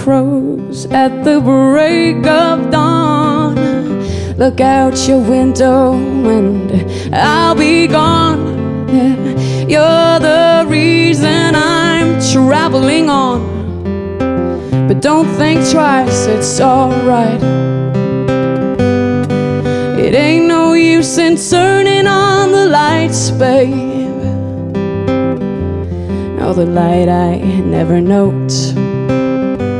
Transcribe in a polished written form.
crows at the break of dawn. Look out your window and I'll be gone. Yeah, you're the reason I'm traveling on. But don't think twice, it's alright. It ain't no use in turning on the lights, babe. No, the light I never note.